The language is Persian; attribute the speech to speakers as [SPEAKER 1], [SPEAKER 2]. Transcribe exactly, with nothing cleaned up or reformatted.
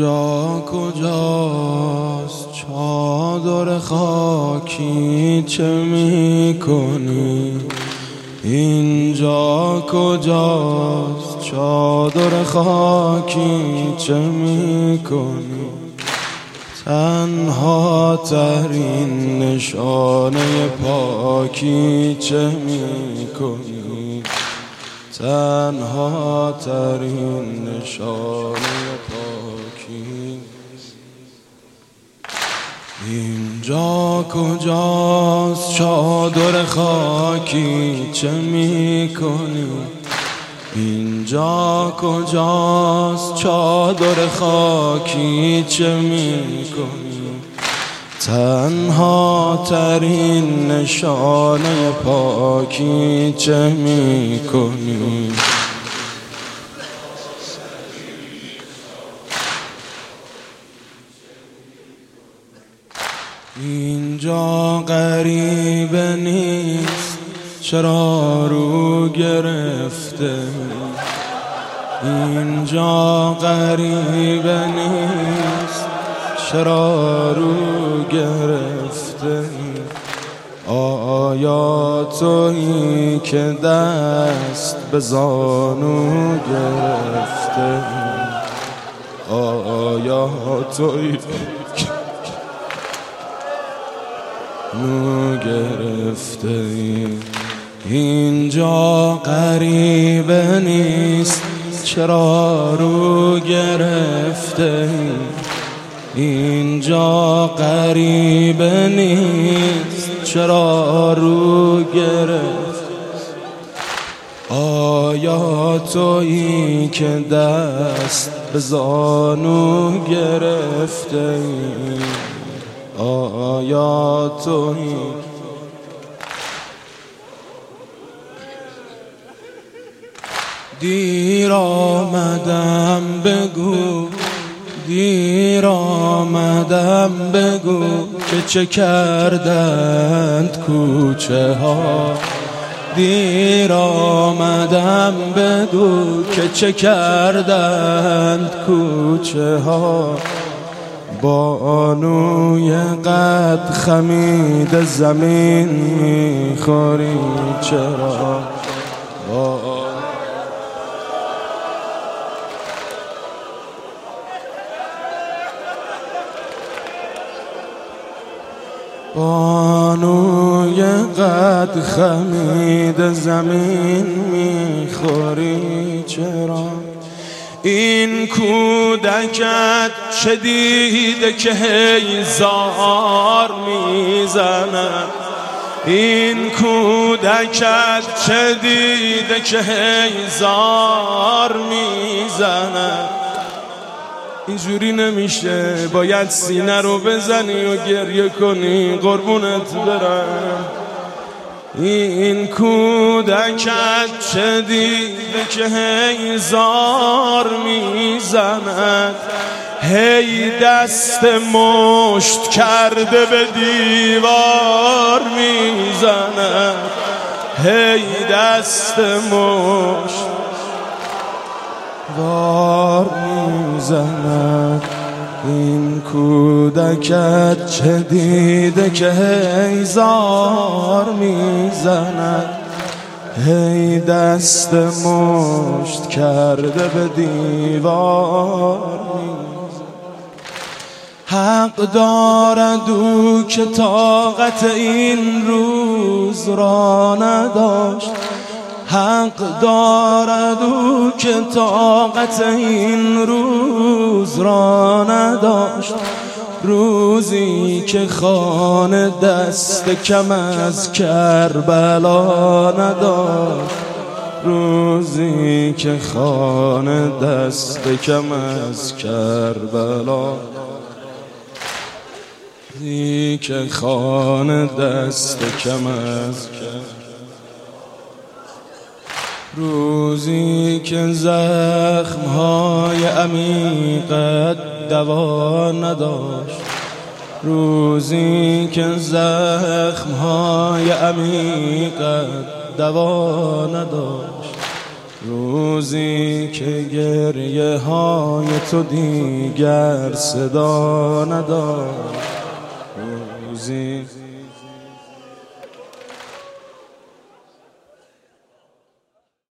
[SPEAKER 1] اینجا کجاست چادر خاکی چه میکنی؟ اینجا کجاست چادر خاکی چه میکنی؟ تنها ترین نشانه پاکی چه میکنی؟ تنها ترین نشانه پاکی. اینجا کجاست چادر خاکی چه میکنی؟ اینجا کجاست چادر خاکی چه میکنی؟ تنها ترین نشانه پاکی چه میکنی؟ اینجا غریبه نیست چرا رو گرفته؟ اینجا غریبه نیست چرا رو گرفته؟ آیا تویی که دست به زانو گرفته؟ آیا تویی که نو گرفته؟ اینجا غریبه نیست چرا رو گرفته؟ اینجا غریبه نیست چرا رو گرفته؟ آیا تویی که دست به زانو گرفته؟ آیا تویی دیر آمدم بگو، دیر آمدم بگو که چه کردند کوچه ها؟ دیر آمدم بگو که چه کردند کوچه ها؟ بانوی قد خمید زمین میخوری چرا؟ بانوی قد خمید زمین میخوری چرا؟ این کودکت چه دیده که هی زار میزند؟ این کودکت چه دیده که هی زار میزند؟ اینجوری نمیشه، باید سینه رو بزنی و گریه کنی قربونت برم. این کودکت چه دیده که هی زار میزند؟ هی دست مشت کرده به دیوار میزند، هی دست مشت وار میزند. این کودکت چه دیده که هی زار میزند؟ هی دست مشت کرده به دیوار میزند. حق دارد او که طاقت این روز را نداشت، حق دارد او که طاقت این روز را نداشت. روزی که خانه دست کم از کربلا نداشت، روزی که خانه دست کم از کربلا، روزی که خانه دست کم از کربلا، روزی که زخمهای عمیقت دوا نداشت، روزی که زخمهای عمیقت دوا نداشت. روزی که گریه های تو دیگر صدا نداشت، روزی